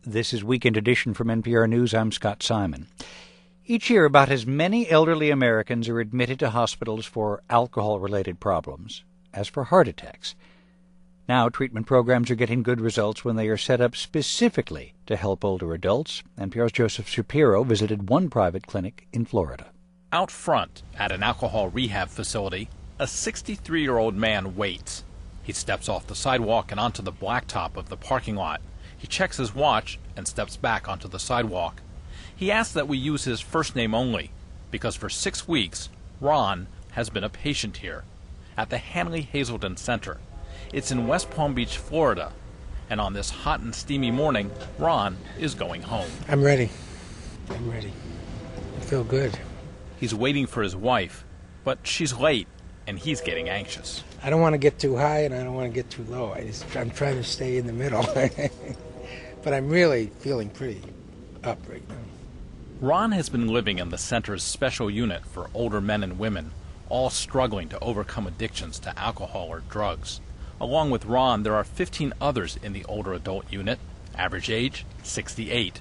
This is Weekend Edition from NPR News. I'm Scott Simon. Each year, about as many elderly Americans are admitted to hospitals for alcohol-related problems as for heart attacks. Now, treatment programs are getting good results when they are set up specifically to help older adults. NPR's Joseph Shapiro visited one private clinic in Florida. Out front at an alcohol rehab facility, a 63-year-old man waits. He steps off the sidewalk and onto the blacktop of the parking lot. He checks his watch and steps back onto the sidewalk. He asks that we use his first name only, because for 6 weeks, Ron has been a patient here at the Hanley Hazelden Center. It's in West Palm Beach, Florida, and on this hot and steamy morning, Ron is going home. I'm ready. I feel good. He's waiting for his wife, but she's late, and he's getting anxious. I don't want to get too high, and I don't want to get too low. I'm trying to stay in the middle. But I'm really feeling pretty up right now. Ron has been living in the center's special unit for older men and women, all struggling to overcome addictions to alcohol or drugs. Along with Ron, there are 15 others in the older adult unit, average age 68.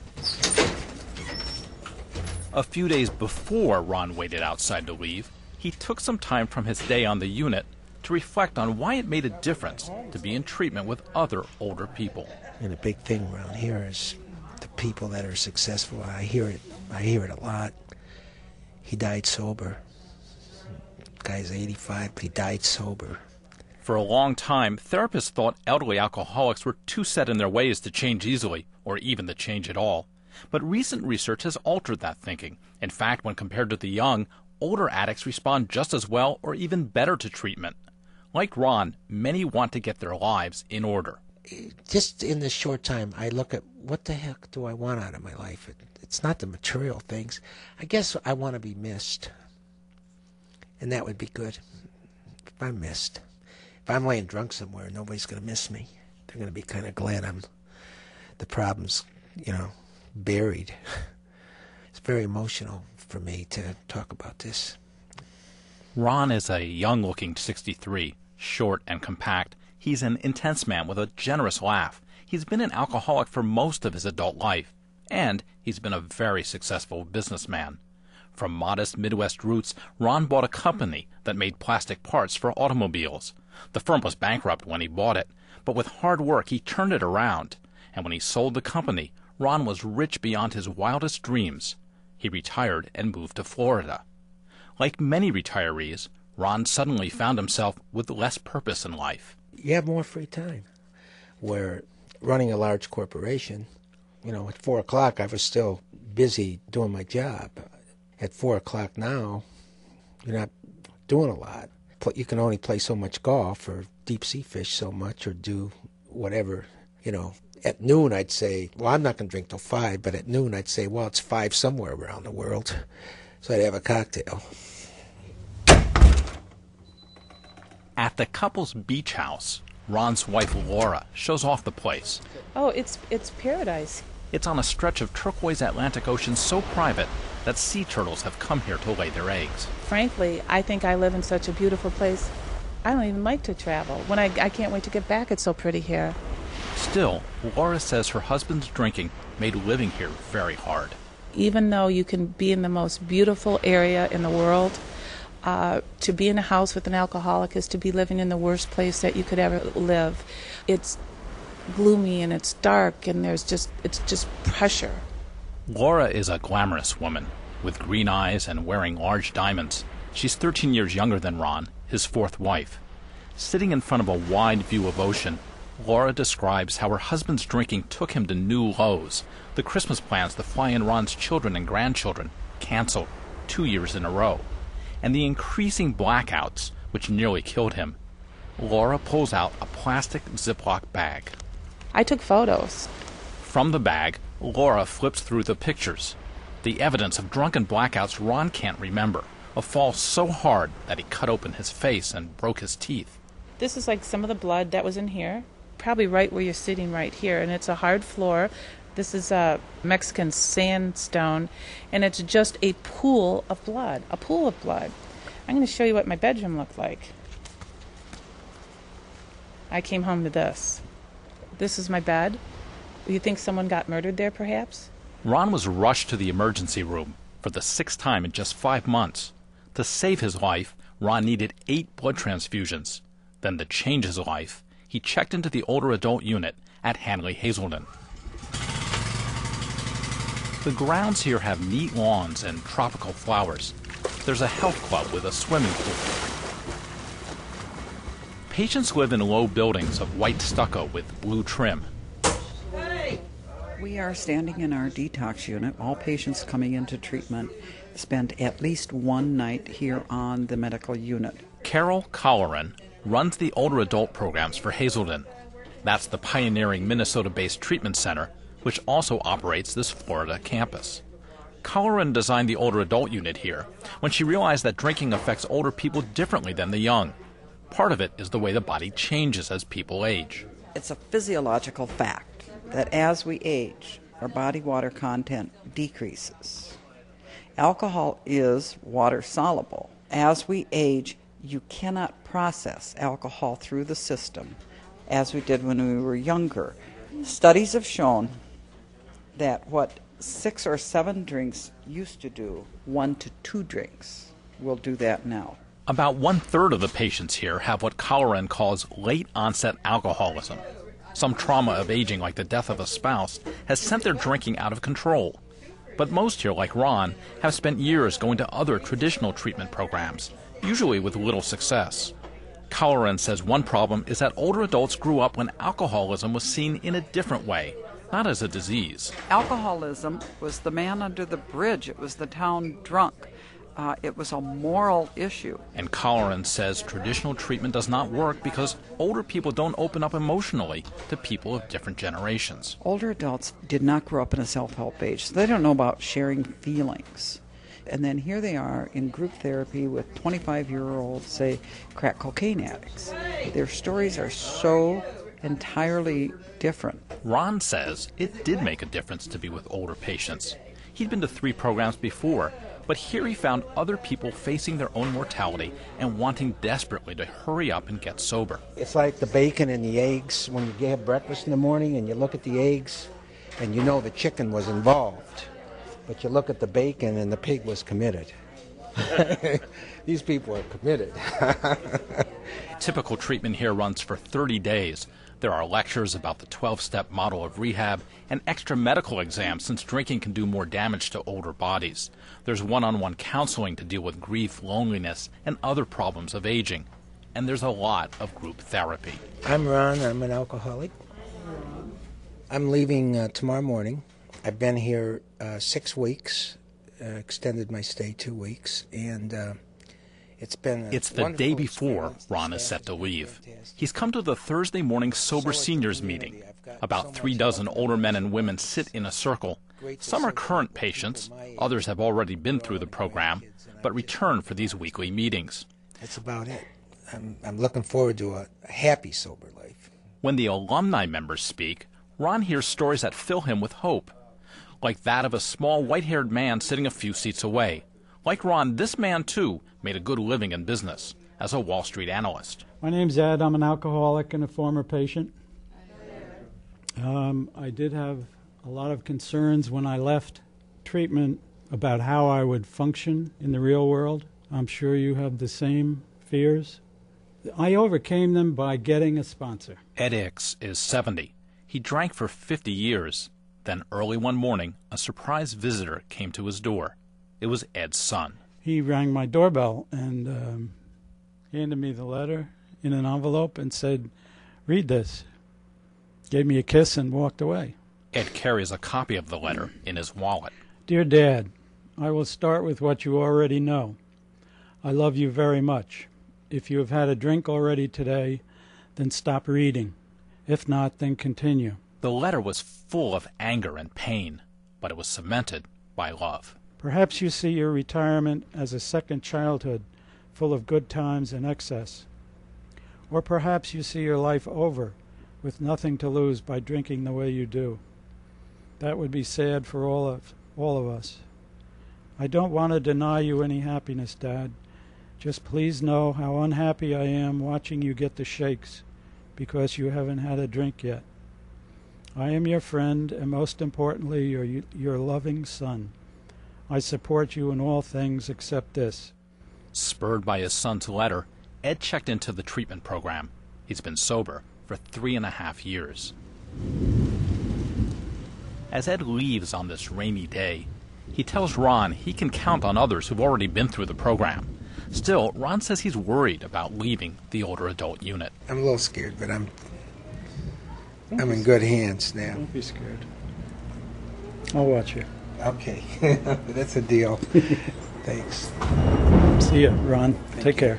A few days before Ron waited outside to leave, he took some time from his day on the unit to reflect on why it made a difference to be in treatment with other older people. And a big thing around here is the people that are successful. I hear it a lot. He died sober. Guy's 85, but he died sober. For a long time, therapists thought elderly alcoholics were too set in their ways to change easily, or even to change at all. But recent research has altered that thinking. In fact, when compared to the young, older addicts respond just as well or even better to treatment. Like Ron, many want to get their lives in order. Just in this short time, I look at what the heck do I want out of my life? It's not the material things. I guess I want to be missed. And that would be good if I'm missed. If I'm laying drunk somewhere, nobody's going to miss me. They're going to be kind of glad the problem's, buried. It's very emotional for me to talk about this. Ron is a young-looking 63, short and compact. He's an intense man with a generous laugh. He's been an alcoholic for most of his adult life, and he's been a very successful businessman. From modest Midwest roots, Ron bought a company that made plastic parts for automobiles. The firm was bankrupt when he bought it, but with hard work he turned it around. And when he sold the company, Ron was rich beyond his wildest dreams. He retired and moved to Florida. Like many retirees, Ron suddenly found himself with less purpose in life. You have more free time. Where running a large corporation, at 4 o'clock I was still busy doing my job. At 4 o'clock now, you're not doing a lot. You can only play so much golf or deep sea fish so much or do whatever, At noon I'd say, well, I'm not going to drink till 5, but at noon I'd say, well, it's 5 somewhere around the world. So I'd have a cocktail. At the couple's beach house, Ron's wife Laura shows off the place. Oh, it's paradise. It's on a stretch of turquoise Atlantic Ocean so private that sea turtles have come here to lay their eggs. Frankly, I think I live in such a beautiful place. I don't even like to travel. I can't wait to get back. It's so pretty here. Still, Laura says her husband's drinking made living here very hard. Even though you can be in the most beautiful area in the world, to be in a house with an alcoholic is to be living in the worst place that you could ever live. It's gloomy and it's dark and it's just pressure. Laura is a glamorous woman with green eyes and wearing large diamonds. She's 13 years younger than Ron, his fourth wife. Sitting in front of a wide view of ocean, Laura describes how her husband's drinking took him to new lows. The Christmas plans to fly in Ron's children and grandchildren canceled 2 years in a row. And the increasing blackouts, which nearly killed him. Laura pulls out a plastic Ziploc bag. I took photos. From the bag, Laura flips through the pictures. The evidence of drunken blackouts Ron can't remember. A fall so hard that he cut open his face and broke his teeth. This is like some of the blood that was in here. Probably right where you're sitting right here. And it's a hard floor. This is a Mexican sandstone, and it's just a pool of blood. A pool of blood. I'm going to show you what my bedroom looked like. I came home to this. This is my bed. You think someone got murdered there, perhaps? Ron was rushed to the emergency room for the 6th time in just 5 months. To save his life, Ron needed 8 blood transfusions. Then to change his life, he checked into the older adult unit at Hanley Hazelden. The grounds here have neat lawns and tropical flowers. There's a health club with a swimming pool. Patients live in low buildings of white stucco with blue trim. We are standing in our detox unit. All patients coming into treatment spend at least one night here on the medical unit. Carol Colleran runs the older adult programs for Hazelden. That's the pioneering Minnesota-based treatment center, which also operates this Florida campus. Colleran designed the older adult unit here when she realized that drinking affects older people differently than the young. Part of it is the way the body changes as people age. It's a physiological fact that as we age, our body water content decreases. Alcohol is water soluble. As we age, you cannot process alcohol through the system as we did when we were younger. Studies have shown that what 6 or 7 drinks used to do, 1 to 2 drinks will do that now. About 1/3 of the patients here have what Colleran calls late-onset alcoholism. Some trauma of aging, like the death of a spouse, has sent their drinking out of control. But most here, like Ron, have spent years going to other traditional treatment programs, usually with little success. Colleran says one problem is that older adults grew up when alcoholism was seen in a different way, not as a disease. Alcoholism was the man under the bridge. It was the town drunk. It was a moral issue. And Colleran says traditional treatment does not work because older people don't open up emotionally to people of different generations. Older adults did not grow up in a self-help age, so they don't know about sharing feelings. And then here they are in group therapy with 25-year-old, say, crack cocaine addicts. Their stories are so entirely different. Ron says it did make a difference to be with older patients. He'd been to 3 programs before, but here he found other people facing their own mortality and wanting desperately to hurry up and get sober. It's like the bacon and the eggs. When you have breakfast in the morning and you look at the eggs and you know the chicken was involved, but you look at the bacon and the pig was committed. These people are committed. Typical treatment here runs for 30 days. There are lectures about the 12-step model of rehab and extra medical exams since drinking can do more damage to older bodies. There's one-on-one counseling to deal with grief, loneliness, and other problems of aging. And there's a lot of group therapy. I'm Ron. I'm an alcoholic. I'm leaving tomorrow morning. I've been here 6 weeks, extended my stay 2 weeks, and it's the day before Ron is set to leave. He's come to the Thursday morning sober seniors meeting. About 36 older men and women sit in a circle. Some are current patients, others have already been through the program, but return for these weekly meetings. That's about it. I'm looking forward to a happy sober life. When the alumni members speak, Ron hears stories that fill him with hope, like that of a small white-haired man sitting a few seats away. Like Ron, this man, too, made a good living in business as a Wall Street analyst. My name's Ed. I'm an alcoholic and a former patient. I did have a lot of concerns when I left treatment about how I would function in the real world. I'm sure you have the same fears. I overcame them by getting a sponsor. Ed Hicks is 70. He drank for 50 years. Then early one morning, a surprise visitor came to his door. It was Ed's son. He rang my doorbell and handed me the letter in an envelope and said, "Read this." Gave me a kiss and walked away. Ed carries a copy of the letter in his wallet. Dear Dad, I will start with what you already know. I love you very much. If you have had a drink already today, then stop reading. If not, then continue. The letter was full of anger and pain, but it was cemented by love. Perhaps you see your retirement as a second childhood full of good times and excess. Or perhaps you see your life over with nothing to lose by drinking the way you do. That would be sad for all of us. I don't want to deny you any happiness, Dad. Just please know how unhappy I am watching you get the shakes because you haven't had a drink yet. I am your friend, and most importantly, your loving son. I support you in all things except this. Spurred by his son's letter, Ed checked into the treatment program. He's been sober for 3.5 years. As Ed leaves on this rainy day, he tells Ron he can count on others who've already been through the program. Still, Ron says he's worried about leaving the older adult unit. I'm a little scared, but I'm in good hands now. Don't be scared. I'll watch you. Okay, that's a deal. Thanks. See ya, Ron. Take care.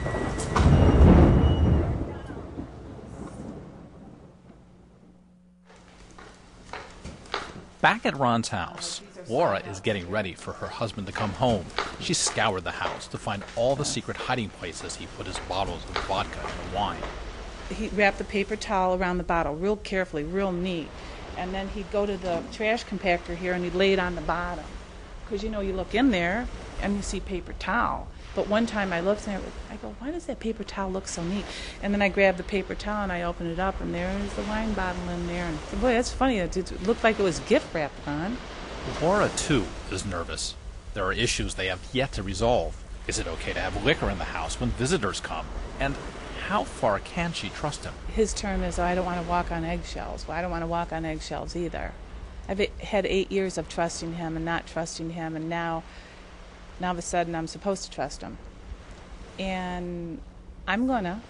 Back at Ron's house, Laura is getting ready for her husband to come home. She scoured the house to find all the secret hiding places he put his bottles of vodka and wine. He wrapped the paper towel around the bottle real carefully, real neat. And then he'd go to the trash compactor here and he'd lay it on the bottom. Because, you look in there and you see paper towel. But one time I looked and I go, why does that paper towel look so neat? And then I grabbed the paper towel and I opened it up and there's the wine bottle in there. And I said, boy, that's funny. It looked like it was gift wrapped on. Laura, too, is nervous. There are issues they have yet to resolve. Is it okay to have liquor in the house when visitors come? And how far can she trust him? His term is, I don't want to walk on eggshells. Well, I don't want to walk on eggshells either. I've had 8 years of trusting him and not trusting him, and now all of a sudden I'm supposed to trust him. And I'm gonna.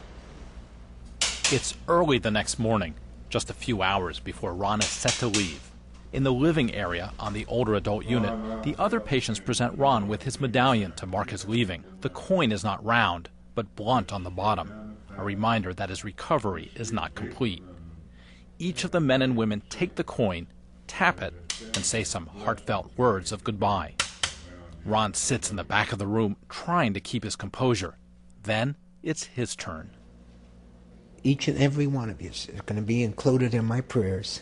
It's early the next morning, just a few hours before Ron is set to leave. In the living area on the older adult unit, the other patients present Ron with his medallion to mark his leaving. The coin is not round, but blunt on the bottom, a reminder that his recovery is not complete. Each of the men and women take the coin, tap it, and say some heartfelt words of goodbye. Ron sits in the back of the room, trying to keep his composure. Then it's his turn. Each and every one of you is going to be included in my prayers.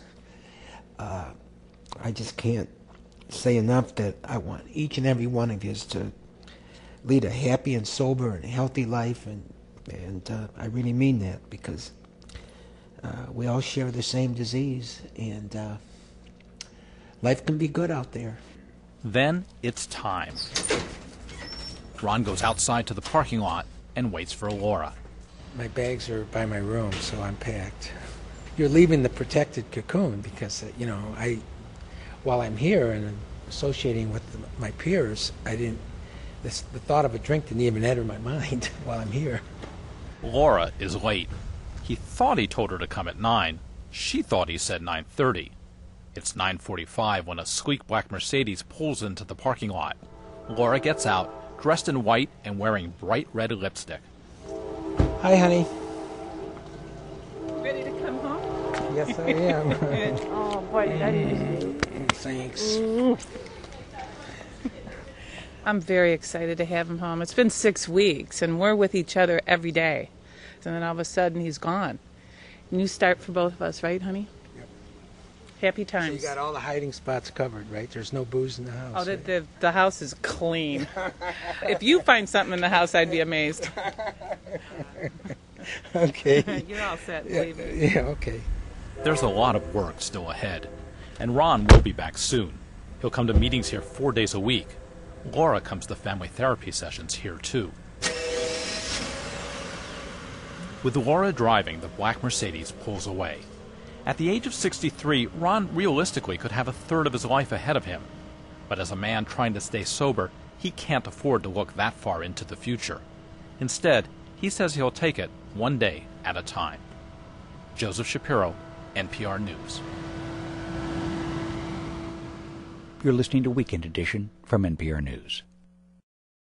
I just can't say enough that I want each and every one of you to lead a happy and sober and healthy life, and I really mean that, because we all share the same disease, and life can be good out there. Then it's time. Ron goes outside to the parking lot and waits for Laura. My bags are by my room, so I'm packed. You're leaving the protected cocoon because, while I'm here and associating with my peers, the thought of a drink didn't even enter my mind while I'm here. Laura is late. He thought he told her to come at 9. She thought he said 9:30. It's 9:45 when a sleek black Mercedes pulls into the parking lot. Laura gets out, dressed in white and wearing bright red lipstick. Hi, honey. Ready to come home? Yes, I am. Oh, boy. Thanks. I'm very excited to have him home. It's been 6 weeks, and we're with each other every day. And then all of a sudden, he's gone. New start for both of us, right, honey? Yep. Happy So times. you got all the hiding spots covered, right? There's no booze in the house. Oh, right? the house is clean. If you find something in the house, I'd be amazed. Okay. You're all set, believe me. Yeah, okay. There's a lot of work still ahead, and Ron will be back soon. He'll come to meetings here 4 days a week. Laura comes to family therapy sessions here, too. With Laura driving, the black Mercedes pulls away. At the age of 63, Ron realistically could have a third of his life ahead of him. But as a man trying to stay sober, he can't afford to look that far into the future. Instead, he says he'll take it one day at a time. Joseph Shapiro, NPR News. You're listening to Weekend Edition from NPR News.